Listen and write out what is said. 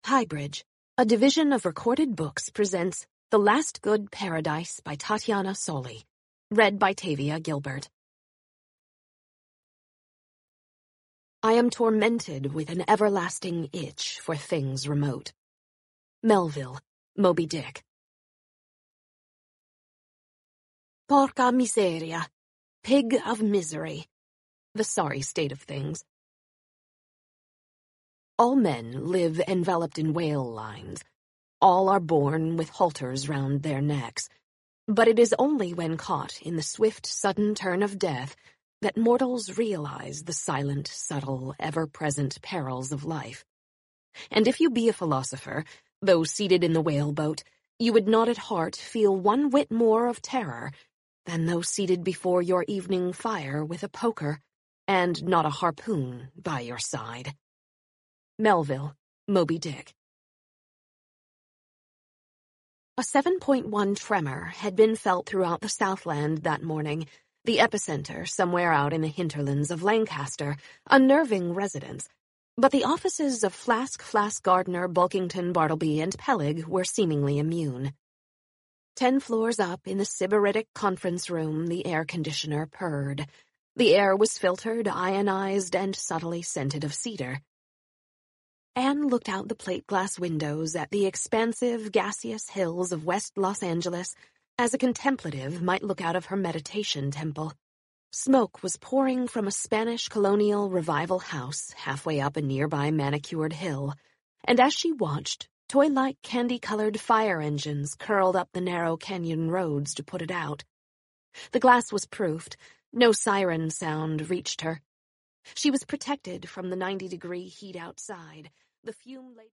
Highbridge, a division of Recorded Books, presents The Last Good Paradise by Tatiana Soli, read by Tavia Gilbert. I am tormented with an everlasting itch for things remote. Melville, Moby Dick. Porca miseria, pig of misery, the sorry state of things. All men live enveloped in whale lines. All are born with halters round their necks. But it is only when caught in the swift, sudden turn of death that mortals realize the silent, subtle, ever-present perils of life. And if you be a philosopher, though seated in the whale-boat, you would not at heart feel one whit more of terror than though seated before your evening fire with a poker and not a harpoon by your side. Melville, Moby Dick. A 7.1 tremor had been felt throughout the Southland that morning, the epicenter somewhere out in the hinterlands of Lancaster, unnerving residents. But the offices of Flask, Gardner, Bulkington, Bartleby, and Peleg were seemingly immune. 10 floors up in the sybaritic conference room, the air conditioner purred. The air was filtered, ionized, and subtly scented of cedar. Anne looked out the plate-glass windows at the expansive, gaseous hills of West Los Angeles as a contemplative might look out of her meditation temple. Smoke was pouring from a Spanish colonial revival house halfway up a nearby manicured hill, and as she watched, toy-like candy-colored fire engines curled up the narrow canyon roads to put it out. The glass was proofed. No siren sound reached her. She was protected from the 90-degree heat outside. The fume-laden